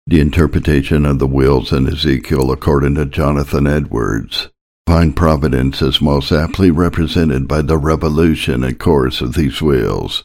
The interpretation of the wheels in Ezekiel, according to Jonathan Edwards. Divine providence is most aptly represented by the revolution and course of these wheels.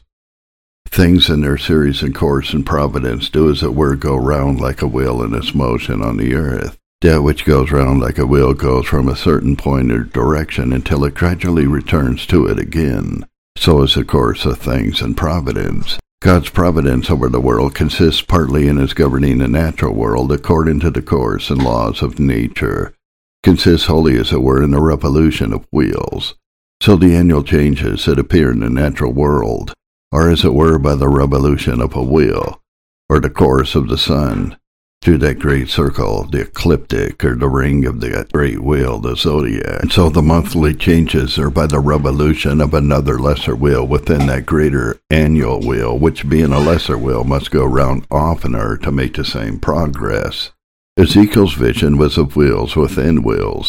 Things in their series and course and providence do as it were go round like a wheel in its motion on the earth. That which goes round like a wheel goes from a certain point or direction until it gradually returns to it again. So is the course of things in providence. God's providence over the world consists partly in his governing the natural world according to the course and laws of nature, consists wholly as it were in the revolution of wheels. So the annual changes that appear in the natural world are as it were by the revolution of a wheel, or the course of the sun, through that great circle, the ecliptic, or the ring of the great wheel, the zodiac. And so the monthly changes are by the revolution of another lesser wheel within that greater annual wheel, which being a lesser wheel must go round oftener to make the same progress. Ezekiel's vision was of wheels within wheels,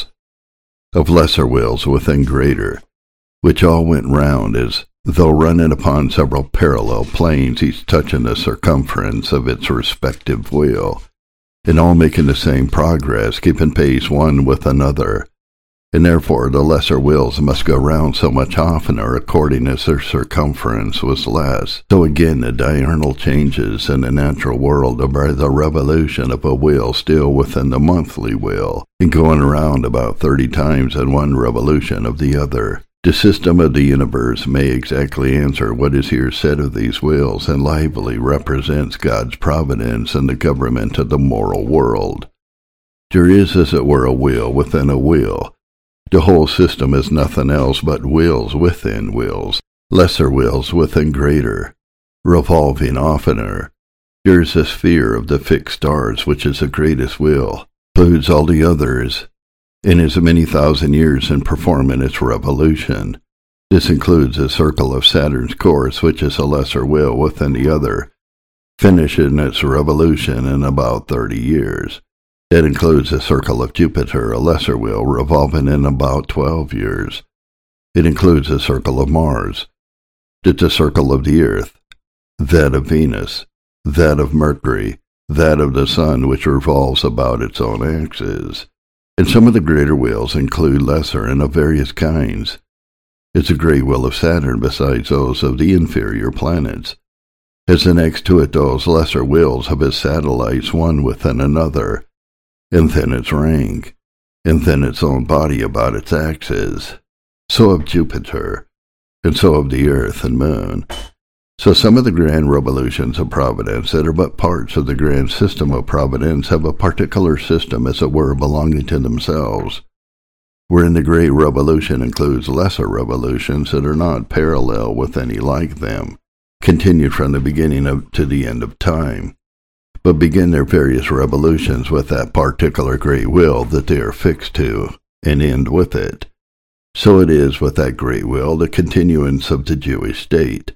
of lesser wheels within greater, which all went round as though running upon several parallel planes, each touching the circumference of its respective wheel, and all making the same progress, keeping pace one with another. And therefore the lesser wheels must go round so much oftener according as their circumference was less. So again the diurnal changes in the natural world are by the revolution of a wheel still within the monthly wheel, and going round about 30 times in one revolution of the other. The system of the universe may exactly answer what is here said of these wheels, and lively represents God's providence and the government of the moral world. There is, as it were, a wheel within a wheel. The whole system is nothing else but wheels within wheels, lesser wheels within greater, revolving oftener. There is a sphere of the fixed stars, which is the greatest wheel, includes all the others, and is many thousand years in performing its revolution. This includes a circle of Saturn's course, which is a lesser wheel within the other, finishing its revolution in about 30 years. That includes a circle of Jupiter, a lesser wheel, revolving in about 12 years. It includes a circle of Mars, the circle of the Earth, that of Venus, that of Mercury, that of the Sun, which revolves about its own axis. And some of the greater wheels include lesser and of various kinds. It's a great wheel of Saturn besides those of the inferior planets. As the next to it those lesser wheels of his satellites one within another, and then its ring, and then its own body about its axis. So of Jupiter, and so of the earth and moon. So some of the grand revolutions of providence that are but parts of the grand system of providence have a particular system, as it were, belonging to themselves, wherein the great revolution includes lesser revolutions that are not parallel with any like them, continued from the beginning to the end of time, but begin their various revolutions with that particular great will that they are fixed to, and end with it. So it is with that great will the continuance of the Jewish state.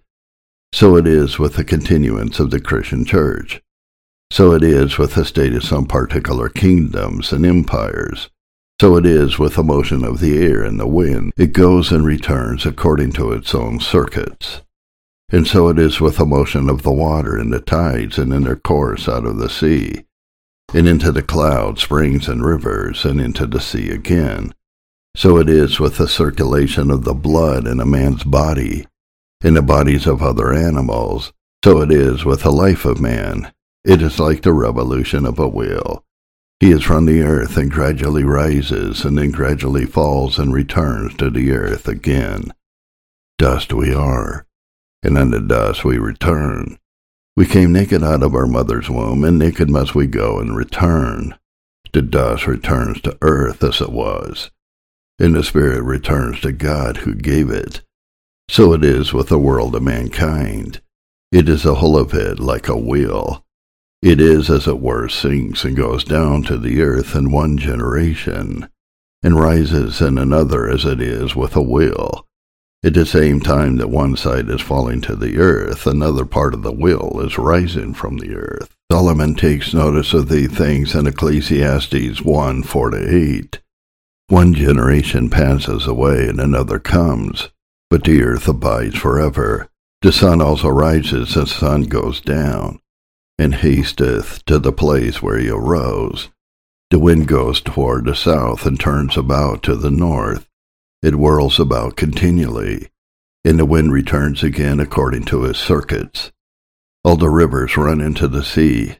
So it is with the continuance of the Christian Church. So it is with the state of some particular kingdoms and empires. So it is with the motion of the air and the wind. It goes and returns according to its own circuits. And so it is with the motion of the water and the tides and in their course out of the sea, and into the clouds, springs, and rivers, and into the sea again. So it is with the circulation of the blood in a man's body, in the bodies of other animals. So it is with the life of man. It is like the revolution of a wheel. He is from the earth and gradually rises, and then gradually falls and returns to the earth again. Dust we are, and unto dust we return. We came naked out of our mother's womb, and naked must we go and return. The dust returns to earth as it was, and the spirit returns to God who gave it. So it is with the world of mankind. It is the whole of it like a wheel. It is, as it were, sinks and goes down to the earth in one generation, and rises in another, as it is with a wheel. At the same time that one side is falling to the earth, another part of the wheel is rising from the earth. Solomon takes notice of these things in Ecclesiastes 1:4-8. One generation passes away and another comes, but the earth abides forever. The sun also rises and the sun goes down, and hasteth to the place where he arose. The wind goes toward the south and turns about to the north. It whirls about continually, and the wind returns again according to his circuits. All the rivers run into the sea,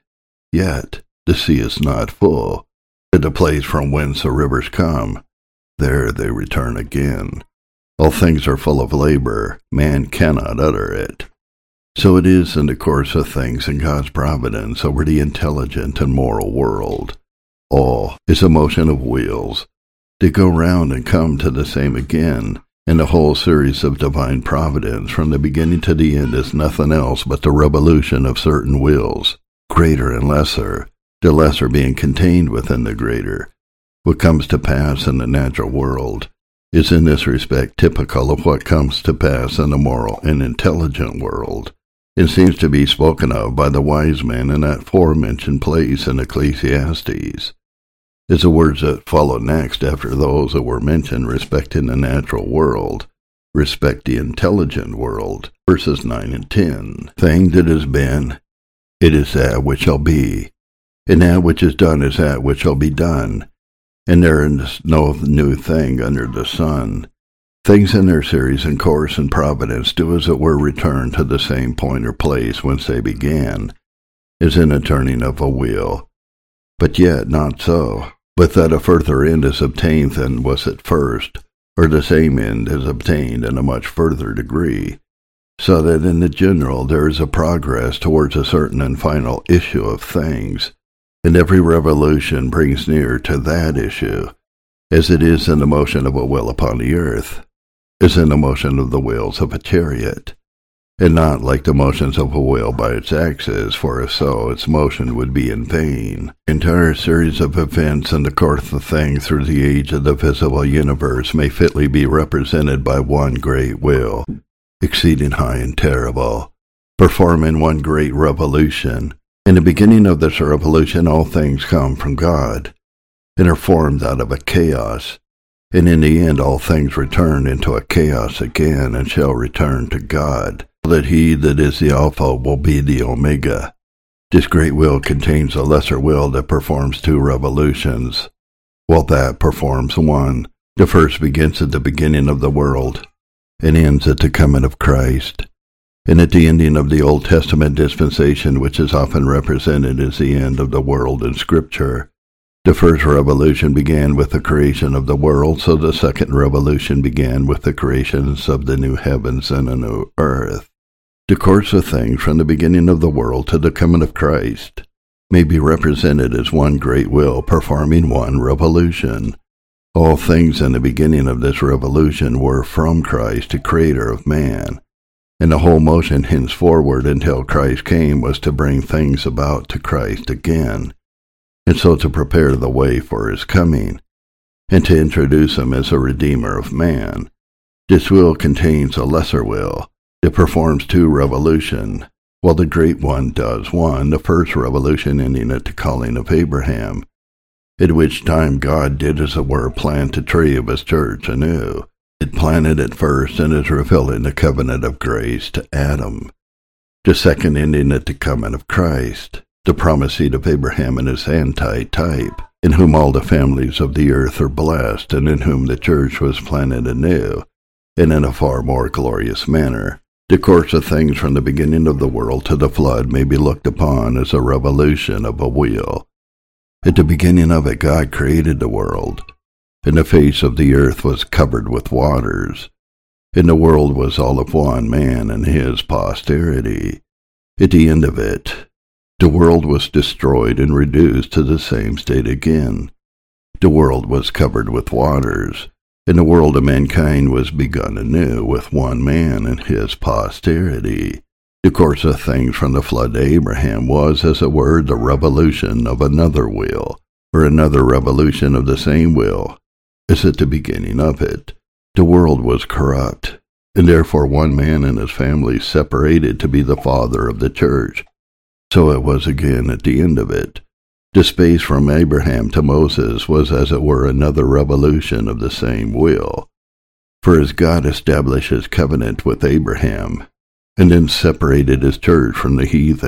yet the sea is not full. To the place from whence the rivers come, there they return again. All things are full of labor, man cannot utter it. So it is in the course of things in God's providence over the intelligent and moral world. All is a motion of wheels. They go round and come to the same again, and the whole series of divine providence from the beginning to the end is nothing else but the revolution of certain wills, greater and lesser, the lesser being contained within the greater. What comes to pass in the natural world is in this respect typical of what comes to pass in the moral and intelligent world. It seems to be spoken of by the wise man in that forementioned place in Ecclesiastes. As the words that follow next after those that were mentioned respecting the natural world, respect the intelligent world, verses 9 and 10. Thing that has been, it is that which shall be, and that which is done is that which shall be done, and there is no new thing under the sun. Things in their series and course and providence do as it were return to the same point or place whence they began, as in a turning of a wheel. But yet not so, but that a further end is obtained than was at first, or the same end is obtained in a much further degree, so that in the general there is a progress towards a certain and final issue of things, and every revolution brings near to that issue, as it is in the motion of a wheel upon the earth, is in the motion of the wheels of a chariot, and not like the motions of a wheel by its axis, for if so, its motion would be in vain. The entire series of events in the course of things through the age of the visible universe may fitly be represented by one great wheel, exceeding high and terrible, performing one great revolution. In the beginning of this revolution all things come from God, and are formed out of a chaos, and in the end all things return into a chaos again, and shall return to God, so that he that is the Alpha will be the Omega. This great will contains a lesser will that performs two revolutions, while that performs one. The first begins at the beginning of the world, and ends at the coming of Christ, and at the ending of the Old Testament dispensation, which is often represented as the end of the world in Scripture. The first revolution began with the creation of the world, so the second revolution began with the creations of the new heavens and a new earth. The course of things from the beginning of the world to the coming of Christ may be represented as one great will performing one revolution. All things in the beginning of this revolution were from Christ, the Creator of man, and the whole motion henceforward until Christ came was to bring things about to Christ again, and so to prepare the way for his coming, and to introduce him as a Redeemer of man. This will contains a lesser will. It performs two revolutions, while the great one does one, the first revolution ending at the calling of Abraham, at which time God did as it were plant the tree of his church anew. It planted it first and is revealing the covenant of grace to Adam. The second ending at the coming of Christ, the promised seed of Abraham and his anti-type, in whom all the families of the earth are blessed, and in whom the church was planted anew, and in a far more glorious manner. The course of things from the beginning of the world to the flood may be looked upon as a revolution of a wheel. At the beginning of it God created the world, and the face of the earth was covered with waters, and the world was all of one man and his posterity. At the end of it, the world was destroyed and reduced to the same state again. The world was covered with waters, and the world of mankind was begun anew with one man and his posterity. The course of things from the flood to Abraham was, as it were, the revolution of another will, or another revolution of the same will, as at the beginning of it. The world was corrupt, and therefore one man and his family separated to be the father of the church. So it was again at the end of it. The space from Abraham to Moses was as it were another revolution of the same will. For as God established his covenant with Abraham, and then separated his church from the heathen,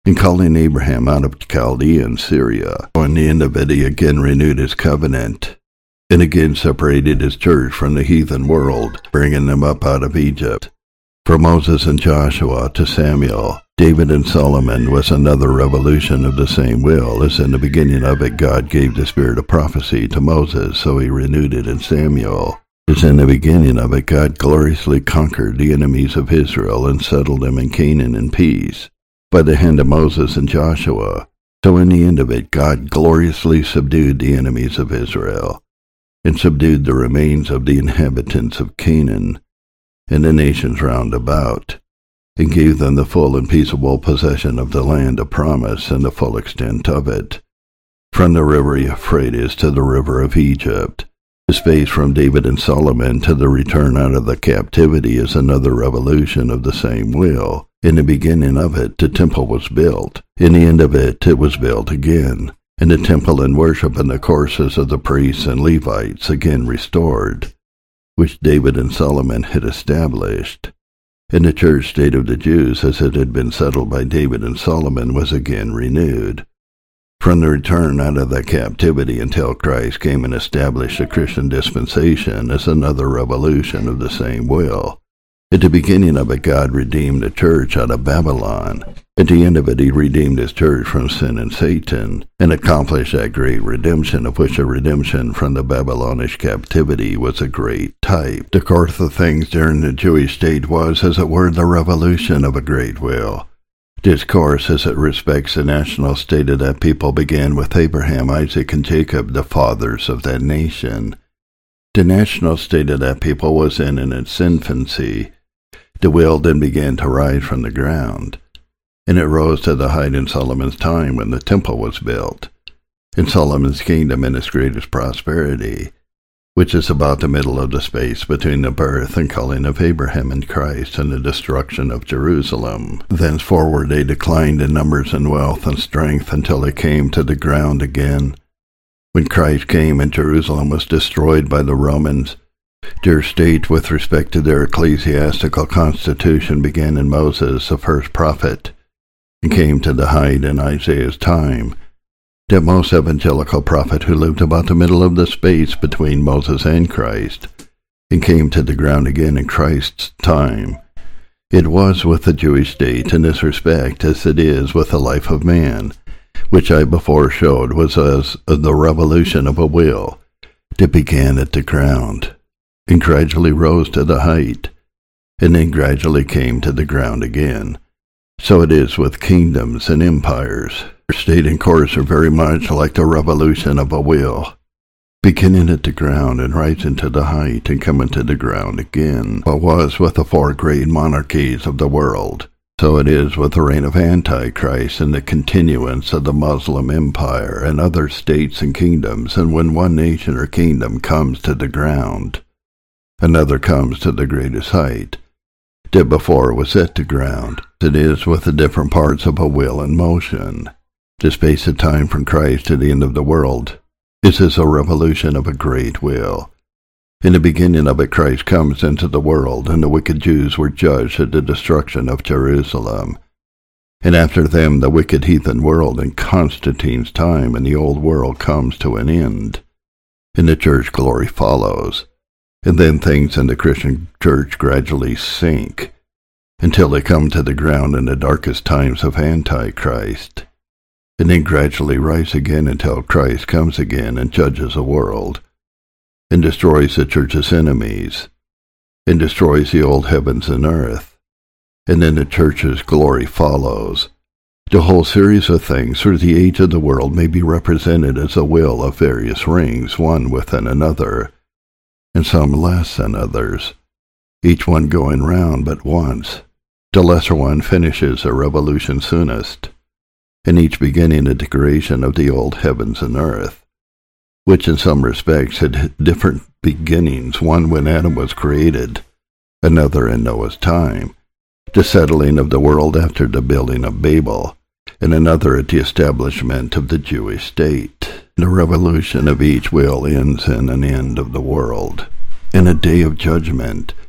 in calling Abraham out of Chaldean Syria. On the end of it, he again renewed his covenant, and again separated his church from the heathen world, bringing them up out of Egypt. From Moses and Joshua to Samuel, David and Solomon was another revolution of the same will, as in the beginning of it God gave the spirit of prophecy to Moses, so he renewed it in Samuel. As in the beginning of it God gloriously conquered the enemies of Israel and settled them in Canaan in peace, by the hand of Moses and Joshua. So in the end of it God gloriously subdued the enemies of Israel, and subdued the remains of the inhabitants of Canaan, and the nations round about, and gave them the full and peaceable possession of the land of promise and the full extent of it, from the river Euphrates to the river of Egypt. The space from David and Solomon to the return out of the captivity is another revolution of the same will. In the beginning of it, the temple was built. In the end of it, it was built again, and the temple and worship and the courses of the priests and Levites again restored, which David and Solomon had established. And the church state of the Jews, as it had been settled by David and Solomon, was again renewed. From the return out of the captivity until Christ came and established the Christian dispensation is another revolution of the same will. At the beginning of it, God redeemed the church out of Babylon. At the end of it, he redeemed his church from sin and Satan, and accomplished that great redemption, of which a redemption from the Babylonish captivity was a great type. The course of things during the Jewish state was, as it were, the revolution of a great will. This course, as it respects the national state of that people, began with Abraham, Isaac, and Jacob, the fathers of that nation. The national state of that people was in its infancy. The will then began to rise from the ground, and it rose to the height in Solomon's time when the temple was built, in Solomon's kingdom in its greatest prosperity, which is about the middle of the space between the birth and calling of Abraham and Christ and the destruction of Jerusalem. Thenceforward they declined in numbers and wealth and strength until they came to the ground again. When Christ came and Jerusalem was destroyed by the Romans, their state with respect to their ecclesiastical constitution began in Moses, the first prophet, and came to the height in Isaiah's time, that most evangelical prophet who lived about the middle of the space between Moses and Christ, and came to the ground again in Christ's time. It was with the Jewish state in this respect as it is with the life of man, which I before showed was as the revolution of a will that began at the ground, and gradually rose to the height, and then gradually came to the ground again. So it is with kingdoms and empires. Their state and course are very much like the revolution of a will, beginning at the ground and rising to the height and coming to the ground again. What was with the four great monarchies of the world, so it is with the reign of Antichrist and the continuance of the Muslim empire and other states and kingdoms, and when one nation or kingdom comes to the ground, another comes to the greatest height that before was at the ground. It is with the different parts of a will in motion. The space of time from Christ to the end of the world is as a revolution of a great will. In the beginning of it, Christ comes into the world, and the wicked Jews were judged at the destruction of Jerusalem. And after them, the wicked heathen world in Constantine's time, and the old world comes to an end, and the church glory follows. And then things in the Christian church gradually sink, until they come to the ground in the darkest times of Antichrist, and then gradually rise again until Christ comes again and judges the world, and destroys the church's enemies, and destroys the old heavens and earth, and then the church's glory follows. The whole series of things through the age of the world may be represented as a will of various rings, one within another, and some less than others, each one going round but once. The lesser one finishes a revolution soonest, and each beginning a degradation of the old heavens and earth, which in some respects had different beginnings, one when Adam was created, another in Noah's time, the settling of the world after the building of Babel, and another at the establishment of the Jewish state. The revolution of each will ends in an end of the world, in a day of judgment,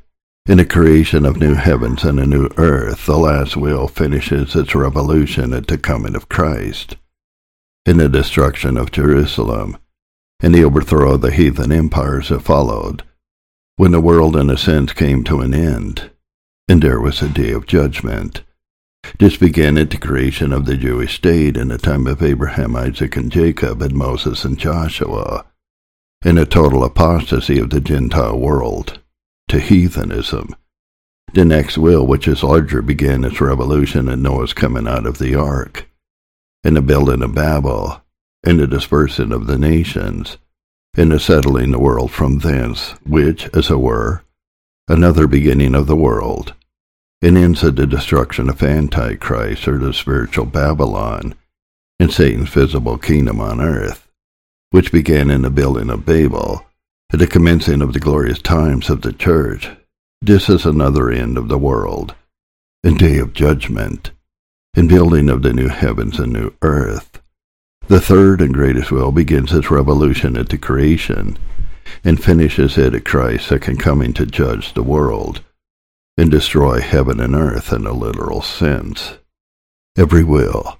In the creation of new heavens and a new earth, the last wheel finishes its revolution at the coming of Christ. In the destruction of Jerusalem, and the overthrow of the heathen empires that followed, when the world in a sense came to an end, and there was a day of judgment. This began at the creation of the Jewish state in the time of Abraham, Isaac, and Jacob, and Moses and Joshua, and a total apostasy of the Gentile world to heathenism. The next wheel, which is larger, began its revolution at Noah's coming out of the ark, and the building of Babel, and the dispersing of the nations, and the settling the world from thence, which, as it were, another beginning of the world, and ends at the destruction of Antichrist, or the spiritual Babylon, and Satan's visible kingdom on earth, which began in the building of Babel, at the commencing of the glorious times of the church. This is another end of the world, and day of judgment, and building of the new heavens and new earth. The third and greatest will begins its revolution at the creation, and finishes it at Christ's second coming to judge the world, and destroy heaven and earth in a literal sense. Every will,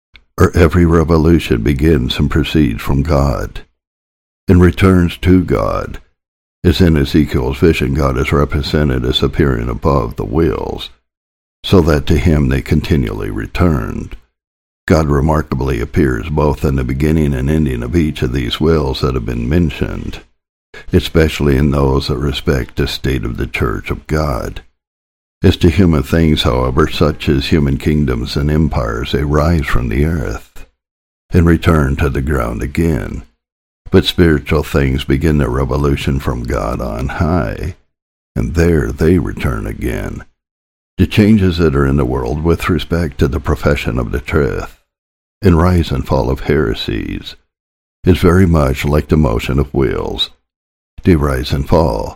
or every revolution, begins and proceeds from God, and returns to God. As in Ezekiel's vision, God is represented as appearing above the wheels, so that to him they continually returned. God remarkably appears both in the beginning and ending of each of these wills that have been mentioned, especially in those that respect the state of the church of God. As to human things, however, such as human kingdoms and empires, they rise from the earth and return to the ground again. But spiritual things begin their revolution from God on high, and there they return again. The changes that are in the world with respect to the profession of the truth, and rise and fall of heresies, is very much like the motion of wheels. They rise and fall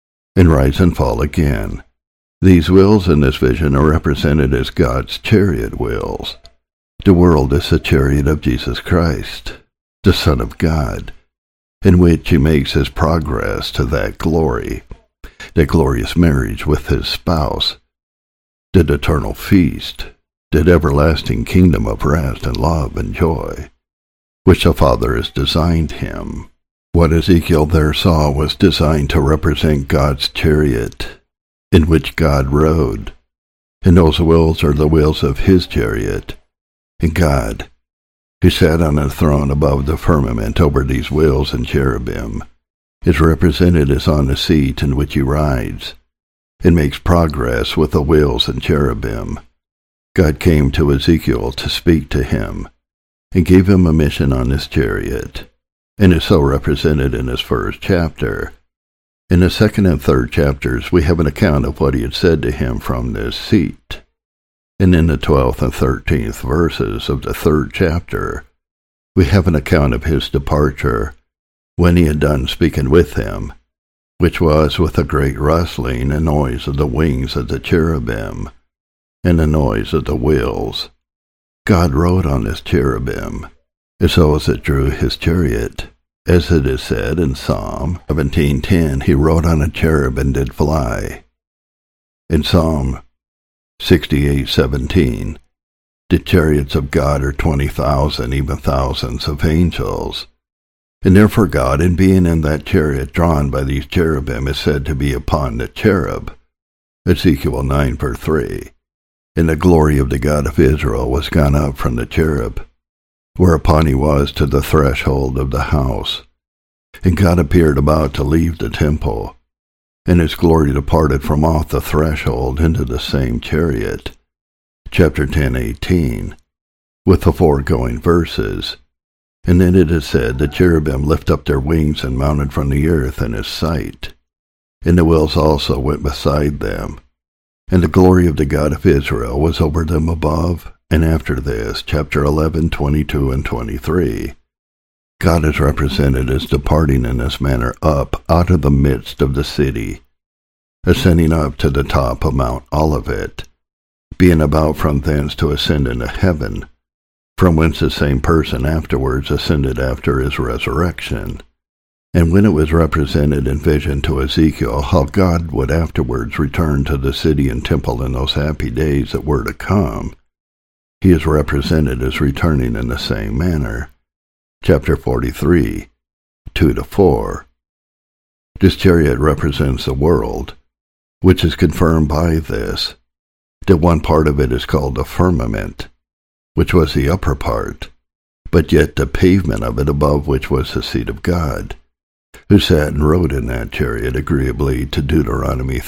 again. These wheels in this vision are represented as God's chariot wheels. The world is the chariot of Jesus Christ, the Son of God, in which he makes his progress to that glory, that glorious marriage with his spouse, that eternal feast, that everlasting kingdom of rest and love and joy, which the Father has designed him. What Ezekiel there saw was designed to represent God's chariot, in which God rode, and those wheels are the wheels of his chariot, and God, who sat on a throne above the firmament over these wheels and cherubim, is represented as on the seat in which he rides, and makes progress with the wheels and cherubim. God came to Ezekiel to speak to him, and gave him a mission on his chariot, and is so represented in his first chapter. In the second and third chapters we have an account of what he had said to him from this seat, and in the 12th and 13th verses of the third chapter we have an account of his departure, when he had done speaking with him, which was with a great rustling and noise of the wings of the cherubim, and the noise of the wheels. God rode on this cherubim, as those that drew his chariot. As it is said in Psalm 17:10, he rode on a cherub and did fly. In Psalm 68:17, the chariots of God are 20,000, even thousands of angels. And therefore God, in being in that chariot drawn by these cherubim, is said to be upon the cherub. Ezekiel 9:3. And the glory of the God of Israel was gone up from the cherub, whereupon he was to the threshold of the house. And God appeared about to leave the temple, and his glory departed from off the threshold into the same chariot. Chapter 10:18, with the foregoing verses. And then it is said, the cherubim lift up their wings and mounted from the earth in his sight. And the wheels also went beside them. And the glory of the God of Israel was over them above. And after this, chapter 11:22 and 23, God is represented as departing in this manner up out of the midst of the city, ascending up to the top of Mount Olivet, being about from thence to ascend into heaven, from whence the same person afterwards ascended after his resurrection. And when it was represented in vision to Ezekiel how God would afterwards return to the city and temple in those happy days that were to come, he is represented as returning in the same manner. Chapter 43, 2-4. This chariot represents the world, which is confirmed by this, that one part of it is called the firmament, which was the upper part, but yet the pavement of it above which was the seat of God, who sat and rode in that chariot agreeably to Deuteronomy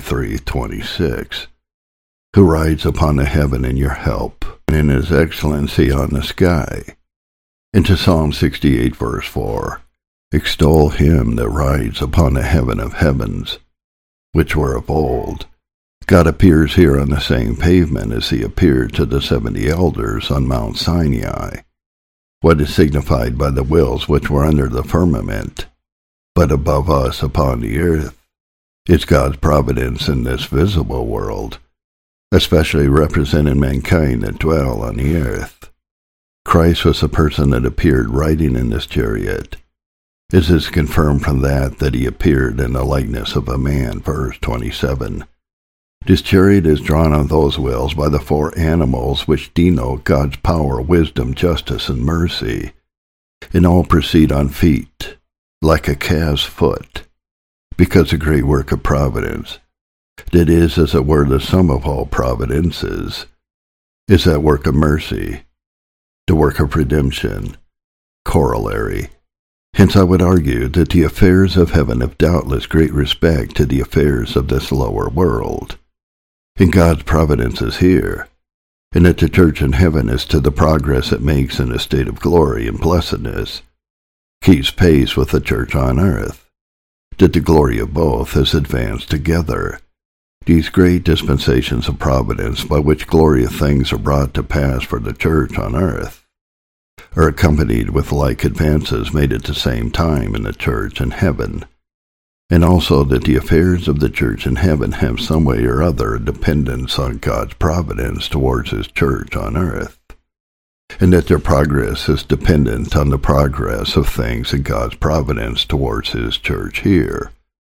33:26, who rides upon the heaven in your help, and in his excellency on the sky. Into Psalm 68 verse 4, extol him that rides upon the heaven of heavens, which were of old. God appears here on the same pavement as he appeared to the 70 elders on Mount Sinai. What is signified by the wheels which were under the firmament, but above us upon the earth, is God's providence in this visible world, especially representing mankind that dwell on the earth. Christ was the person that appeared riding in this chariot. This is confirmed from that he appeared in the likeness of a man, verse 27. This chariot is drawn on those wheels by the 4 animals which denote God's power, wisdom, justice, and mercy, and all proceed on feet, like a calf's foot, because the great work of providence, that is, as it were, the sum of all providences, is that work of mercy, the work of redemption, corollary. Hence I would argue that the affairs of heaven have doubtless great respect to the affairs of this lower world. And God's providence is here, and that the church in heaven is to the progress it makes in a state of glory and blessedness, keeps pace with the church on earth, that the glory of both has advanced together. These great dispensations of providence by which glorious things are brought to pass for the church on earth are accompanied with like advances made at the same time in the church in heaven, and also that the affairs of the church in heaven have some way or other a dependence on God's providence towards his church on earth, and that their progress is dependent on the progress of things in God's providence towards his church here.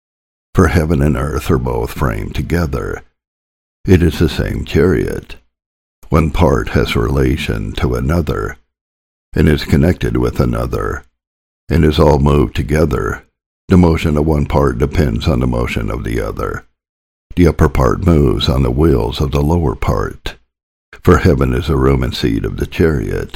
For heaven and earth are both framed together. It is the same chariot. One part has relation to another, and is connected with another, and is all moved together. The motion of one part depends on the motion of the other. The upper part moves on the wheels of the lower part, for heaven is the room and seat of the chariot.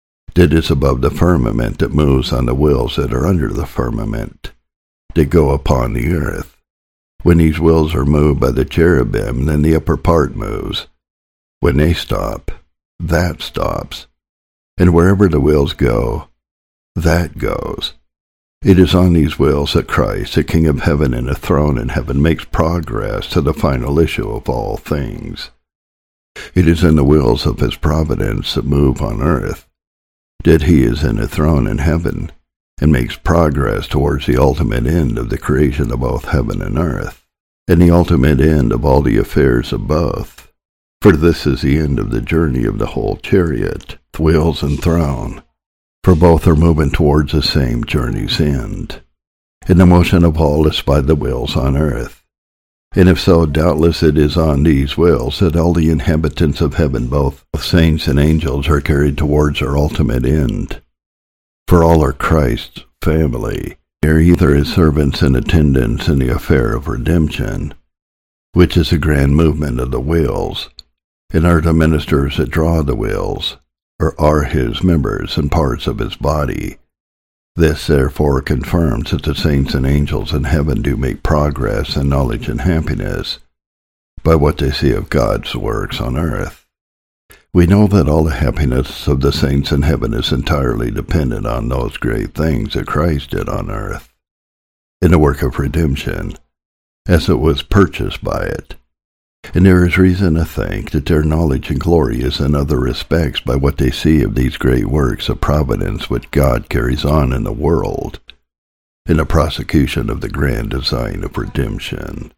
It is above the firmament that moves on the wheels that are under the firmament, that go upon the earth. When these wheels are moved by the cherubim, then the upper part moves. When they stop, that stops. And wherever the wheels go, that goes. It is on these wheels that Christ, the King of heaven and the throne in heaven, makes progress to the final issue of all things. It is in the wheels of his providence that move on earth that he is in a throne in heaven, and makes progress towards the ultimate end of the creation of both heaven and earth, and the ultimate end of all the affairs of both. For this is the end of the journey of the whole chariot, wheels and throne. For both are moving towards the same journey's end, and the motion of all is by the wheels on earth. And if so, doubtless it is on these wheels that all the inhabitants of heaven, both saints and angels, are carried towards their ultimate end. For all are Christ's family. They are either his servants and attendants in the affair of redemption, which is the grand movement of the wheels, and are the ministers that draw the wheels, or are his members and parts of his body. This therefore confirms that the saints and angels in heaven do make progress in knowledge and happiness by what they see of God's works on earth. We know that all the happiness of the saints in heaven is entirely dependent on those great things that Christ did on earth, in the work of redemption, as it was purchased by it. And there is reason to think that their knowledge and glory is in other respects by what they see of these great works of providence which God carries on in the world, in the prosecution of the grand design of redemption.